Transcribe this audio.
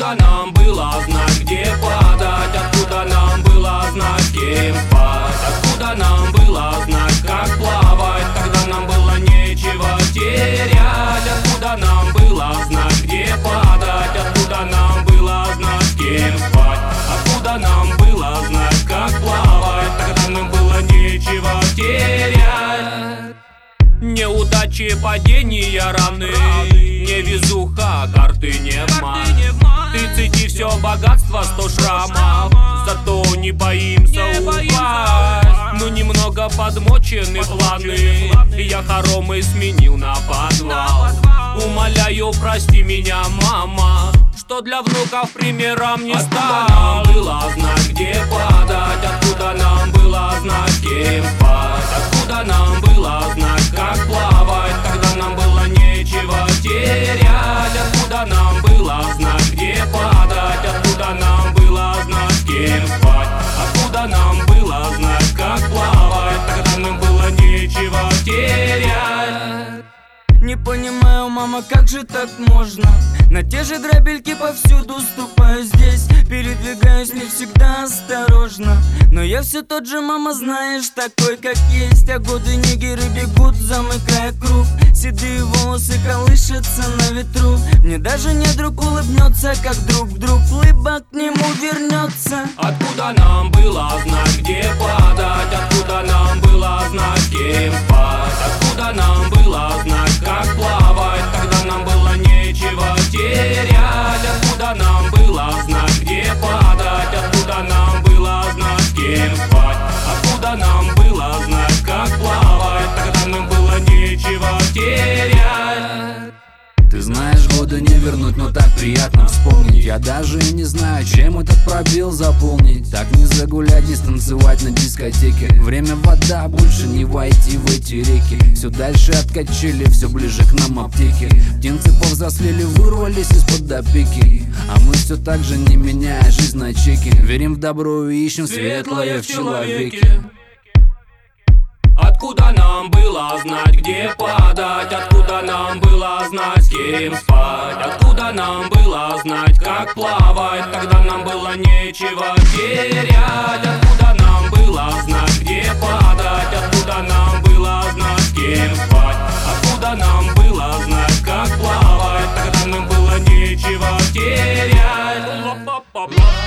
Откуда нам было знать, где падать? Откуда нам было знать, с кем спать? Откуда нам было знать, как плавать? Тогда нам было нечего терять. Откуда нам было знать, где падать? Откуда нам было знать, с кем спать? Откуда нам было знать, как плавать? Тогда нам было нечего терять. Неудачи, падения равны, невезуха, карты не в мать. Ты цени все богатство, 100 шрамов, зато не боимся упасть. Ну немного подмочены планы, я хоромы сменил на подвал. Умоляю, прости меня, мама, что для внуков примером не стал. Откуда нам было знать, где падать? Откуда нам было знать, с кем спать? Откуда нам было знать, как плавать? Тогда нам было нечего терять. Откуда нам было знать, где падать? Откуда нам было знать, с кем спать? Откуда нам было знать, как плавать? Тогда нам было нечего терять. Не понимаю, мама, как же так можно? На те же грабельки повсюду ступаю здесь, передвигаюсь не всегда осторожно. Но я все тот же, мама, знаешь, такой как есть. А годы нигеры бегут, замыкая круг. Седые волосы колышутся на ветру. Мне даже не друг улыбнется, как вдруг лыба к нему вернется. Откуда нам было знать, где падать? Откуда нам было знать, с кем спать? Откуда нам было знать, как плавать? Тогда нам было нечего терять. Откуда нам было знать, где падать? Откуда нам было знать, с кем спать? Откуда нам было знать, как плавать? Тогда нам было нечего терять. Ты знаешь, годы не вернуть, но так приятно вспомнить. Я даже и не знаю, чем этот пробел заполнить. Так не загулять, не станцевать на дискотеке. Время вода, больше не войти в эти реки. Все дальше от качели, все ближе к нам аптеки. Птенцы повзрослели, вырвались из-под опеки. А мы все так же, не меняя жизнь на чеки. Верим в добро и ищем светлое в человеке. Откуда нам было знать, где падать? Откуда нам было знать, с кем спать? Откуда нам было знать, как плавать? Тогда нам было нечего терять. Откуда нам было знать, где падать? Откуда нам было знать, с кем спать? Откуда нам было знать, как плавать? Тогда нам было нечего терять.